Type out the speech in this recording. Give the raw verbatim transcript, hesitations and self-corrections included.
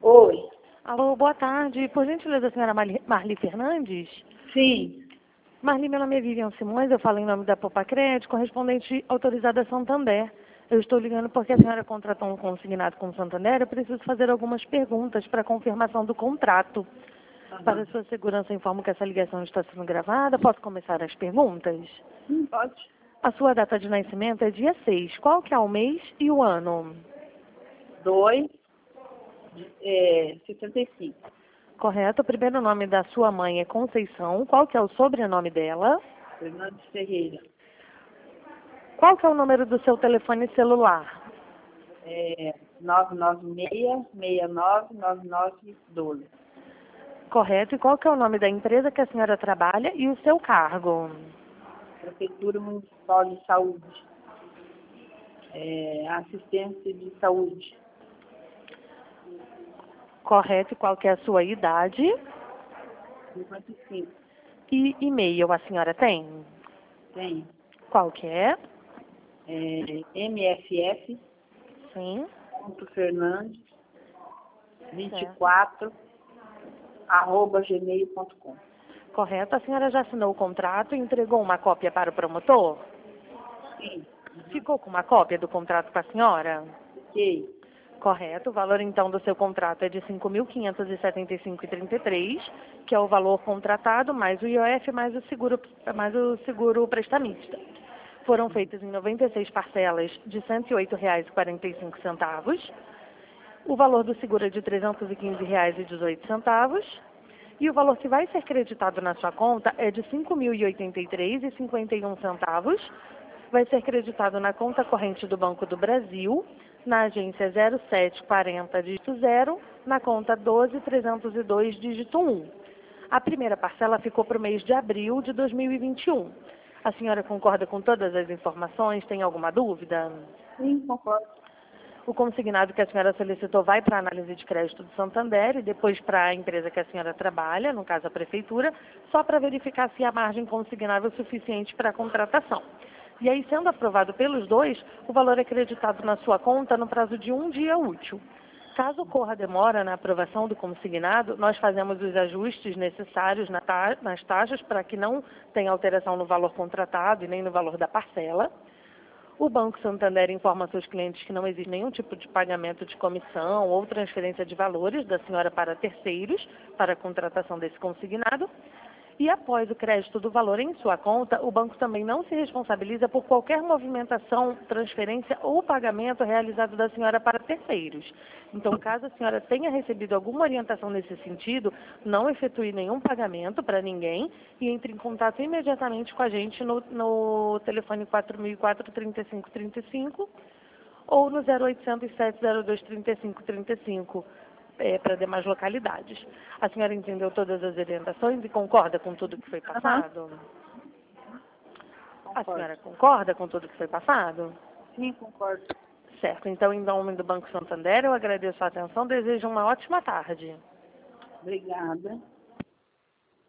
Oi. Alô, boa tarde. Por gentileza, a senhora Marli, Marli Fernandes? Sim. Marli, meu nome é Vivian Simões, eu falo em nome da Popacred, correspondente autorizada a Santander. Eu estou ligando porque a senhora contratou um consignado com o Santander. Eu preciso fazer algumas perguntas para confirmação do contrato. Aham. Para sua segurança, informo que essa ligação está sendo gravada. Posso começar as perguntas? Sim, pode. A sua data de nascimento é dia seis. Qual que é o mês e o ano? Dois, é, sessenta e cinco. Correto. O primeiro nome da sua mãe é Conceição. Qual que é o sobrenome dela? Fernandes Ferreira. Qual que é o número do seu telefone celular? É, nove nove seis, seis nove, nove nove um dois. Correto. E qual que é o nome da empresa que a senhora trabalha e o seu cargo? Prefeitura Municipal de Saúde. É, assistência de saúde. Correto. E qual que é a sua idade? cinquenta e cinco. E e-mail a senhora tem? Tem. Qual que é? É, mff Sim. ponto fernandes vinte e Certo. quatro arroba gmail ponto com. Correto. A senhora já assinou o contrato e entregou uma cópia para o promotor? Sim. Ficou com uma cópia do contrato com a senhora? Ok. Correto. O valor, então, do seu contrato é de cinco mil quinhentos e setenta e cinco reais e trinta e três centavos, que é o valor contratado, mais o I O F, mais o seguro, mais o seguro prestamista. Foram feitas em noventa e seis parcelas de cento e oito reais e quarenta e cinco centavos. O valor do seguro é de trezentos e quinze reais e dezoito centavos. E o valor que vai ser creditado na sua conta é de cinco mil e oitenta e três reais e cinquenta e um centavos. Vai ser creditado na conta corrente do Banco do Brasil, na agência zero sete quarenta, dígito zero, na conta doze mil trezentos e dois, dígito um. A primeira parcela ficou para o mês de abril de dois mil e vinte e um. A senhora concorda com todas as informações? Tem alguma dúvida? Sim, concordo. O consignado que a senhora solicitou vai para a análise de crédito do Santander e depois para a empresa que a senhora trabalha, no caso a prefeitura, só para verificar se a margem consignável é suficiente para a contratação. E aí, sendo aprovado pelos dois, o valor é creditado na sua conta no prazo de um dia útil. Caso ocorra demora na aprovação do consignado, nós fazemos os ajustes necessários nas taxas para que não tenha alteração no valor contratado e nem no valor da parcela. O Banco Santander informa a seus clientes que não existe nenhum tipo de pagamento de comissão ou transferência de valores da senhora para terceiros para a contratação desse consignado. E após o crédito do valor em sua conta, o banco também não se responsabiliza por qualquer movimentação, transferência ou pagamento realizado da senhora para terceiros. Então, caso a senhora tenha recebido alguma orientação nesse sentido, não efetue nenhum pagamento para ninguém e entre em contato imediatamente com a gente no, no telefone quatro mil e quatro, trinta e cinco trinta e cinco ou no zero oitocentos, sete zero dois, trinta e cinco trinta e cinco. É, para demais localidades. A senhora entendeu todas as orientações e concorda com tudo que foi passado? A Concordo. senhora concorda com tudo que foi passado? Sim, concordo. Certo. Então, em nome do Banco Santander, eu agradeço a atenção. Desejo uma ótima tarde. Obrigada.